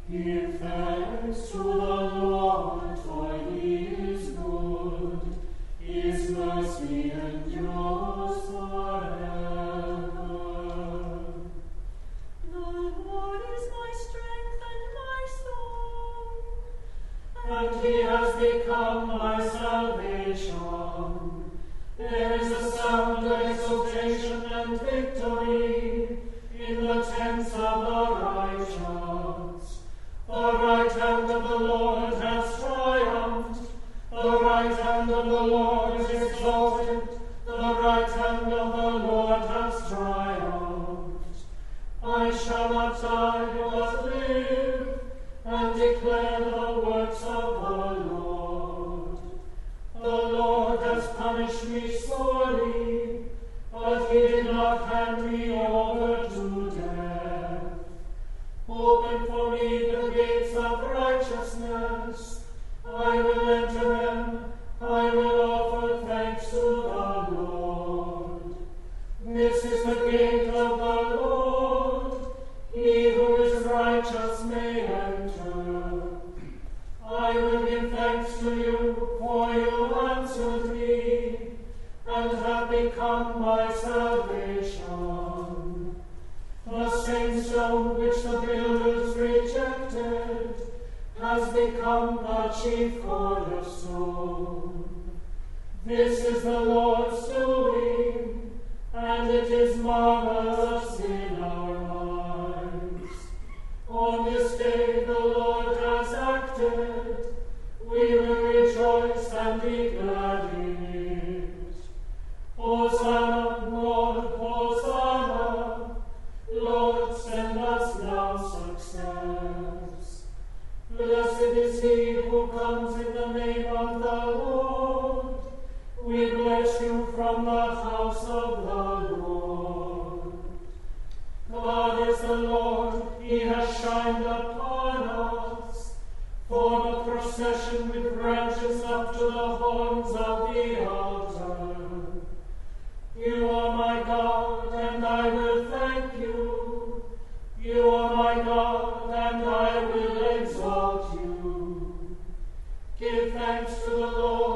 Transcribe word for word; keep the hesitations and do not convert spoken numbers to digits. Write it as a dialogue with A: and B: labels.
A: Give thanks to the Lord, for he is good. His mercy endures forever.
B: The Lord is my strength and my song,
A: And he has become my salvation. There is a sound of exultation and victory in the tents of the righteous. The right hand of the Lord has triumphed. The right hand of the Lord is exalted. The right hand of the Lord has triumphed. I shall not die, but live, and declare the works of the Lord. The Lord has punished me sorely, but he did not hand me over to death. Open for me the gates of righteousness. I will enter them. I will offer thanks to the Lord. This is the gate of the Lord. He who is righteous may enter. I will give thanks to you, for you answered me, and have become my salvation. The same stone which the builders rejected has become the chief cornerstone. This is the Lord's doing, and it is marvelous in our eyes. On this day the Lord has acted. We will rejoice and be glad in it. Hosanna, Lord, Hosanna. Lord, send us now success. Blessed is he who comes in the name of the Lord. We bless you from the house of the Lord. God is the Lord, he has shined upon us. Form a procession with branches up to the horns of the altar. You are my God, and I will thank you. You are my God, and I will exalt you. Give thanks to the Lord.